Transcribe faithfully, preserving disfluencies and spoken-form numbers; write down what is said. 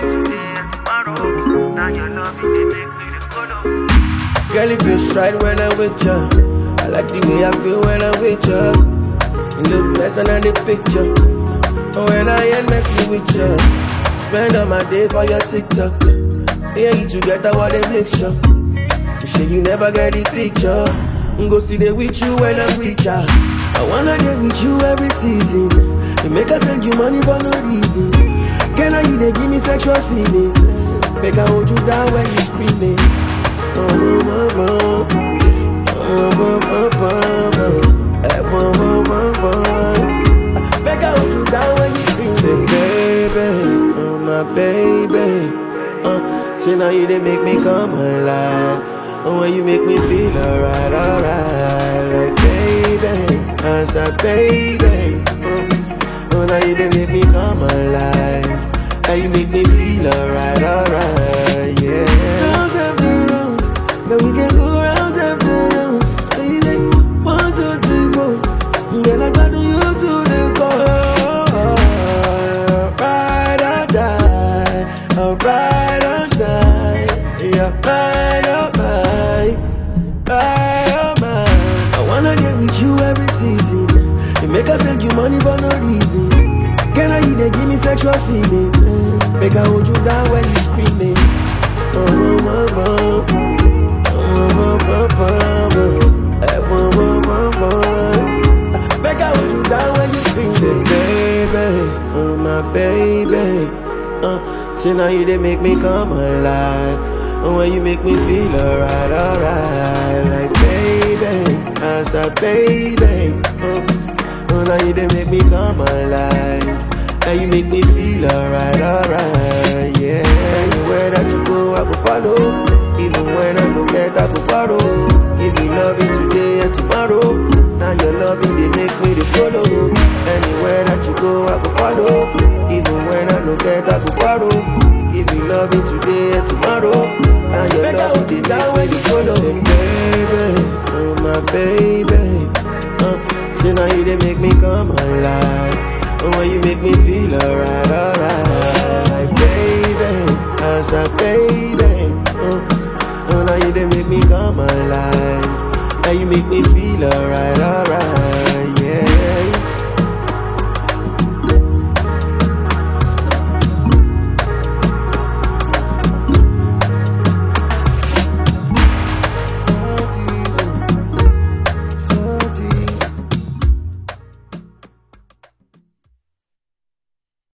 today and tomorrow. Now your love it they make me the color. Girl, it feels right when I'm with you. I like the way I feel when I'm with you. You look better than the picture. But when I ain't messing with you, spend all my day for your TikTok. Yeah, you together what they miss you. You say you never get the picture. Go see they with you when I'm with ya. I wanna get with you every season. They make us send you money for no reason. Can I you they give me sexual feeling? Make I hold you down when you screaming. Oh, oh, oh, oh. Oh, oh, oh, oh, oh. Eh, oh, oh, oh, oh. Make I hold you down when you screaming. Say baby, oh my baby. Uh, say now you they make me come alive. Oh, when you make me feel alright, alright. Like baby, I said baby. Uh, oh, now you they make me come alive. And you make me feel alright, alright, yeah. Round after round, yeah, we can go round after round. Baby, one, two, three, four. Girl, I got you to the core. Ride or die, alright on time. Yeah, ride or die, ride or die. I wanna get with you every season. They make us send you money for no reason. Can I you they give me sexual feeling? Make I hold you down when you screaming. Oh, oh, oh, oh. Oh, oh, oh, oh, oh. Eh, oh, oh, oh, oh. Make I hold you down when you screaming. Say baby, oh my baby. Uh, say now you they make me come alive. Oh, when you make me feel alright, alright. Like baby, I said baby. Uh, oh, now you they make me come alive. And you make me feel alright, alright, yeah. Anywhere that you go, I go follow. Even when I don't get, I go follow. Give you loving today and tomorrow. Now your loving, they make me the follow. Anywhere that you go, I go follow. Even when I don't get, I go follow. Give you loving today and tomorrow. Now your loving, they down when you follow. Say baby, oh my baby. Uh, say now you, they make me come alive. Oh, when you make me feel alright, alright. Like baby, I said baby. Oh, oh, now you they make me come alive. And you make me feel alright.